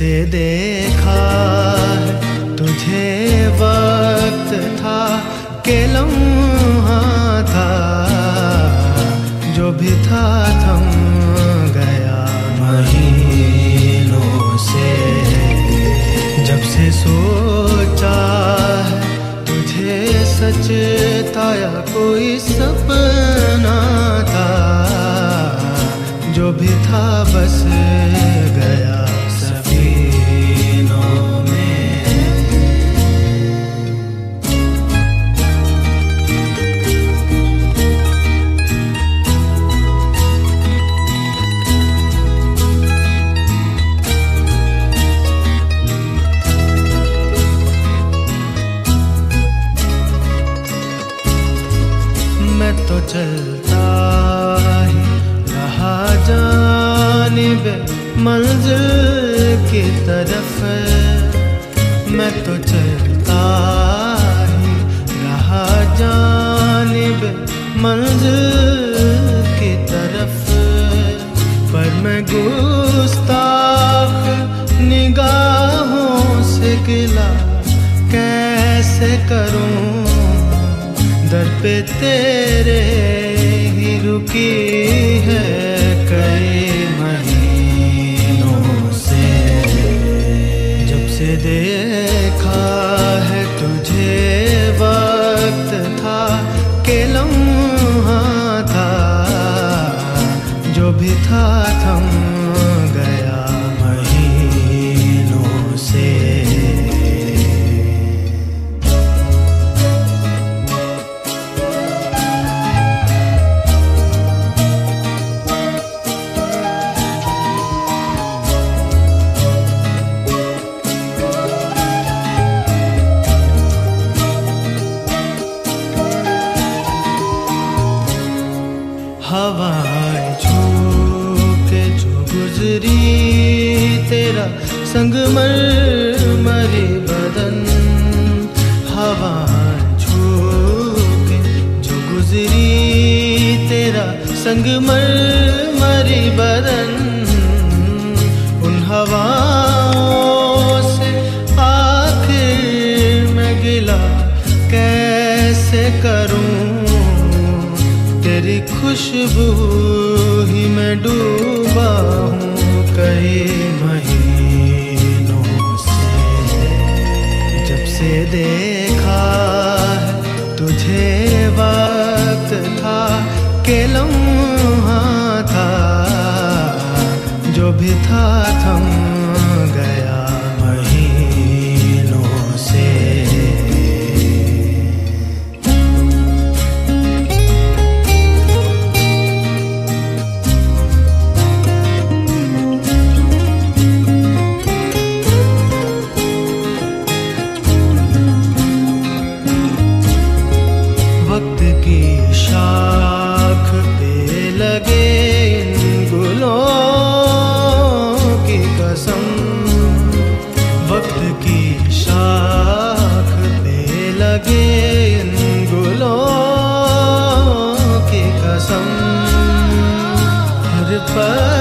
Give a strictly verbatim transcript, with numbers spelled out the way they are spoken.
से देखा है तुझे वक्त था के लम्हा था, जो भी था थम गया महीनों से। जब से सोचा है तुझे सच था या कोई सपना था, जो भी था बस गया सफीनों में। मैं तो चलता ही रहा जानिबे मंजिल की तरफ, मैं तो चलता ही रहा जानिबे मंजिल की तरफ। पर मैं गुस्ताख निगाहों से गिला कैसे करूं, दर पे तेरे ही रुकी है कई महीनों से। जब से देखा है तुझे वक्त था के लम्हा था, जो भी था थम गया महीनों से। हवाएं झोंके जो गुजरी तेरा संगमरमरी बदन, हवाएं झोंके जो गुजरी तेरा संगमरमरी बदन। उन हवाओं से आखिर मैं गिला कैसे करूं, तेरी खुशबू ही मैं डूबा हूँ कई महीनों से। जब से देखा है तुझे वक्त था के लम्हा था, जो भी था थम गया महीनों से। वक्त की शाख पे लगे इन गुलों की कसम, वक्त की शाख पे लगे इन गुलों की कसम। हर पल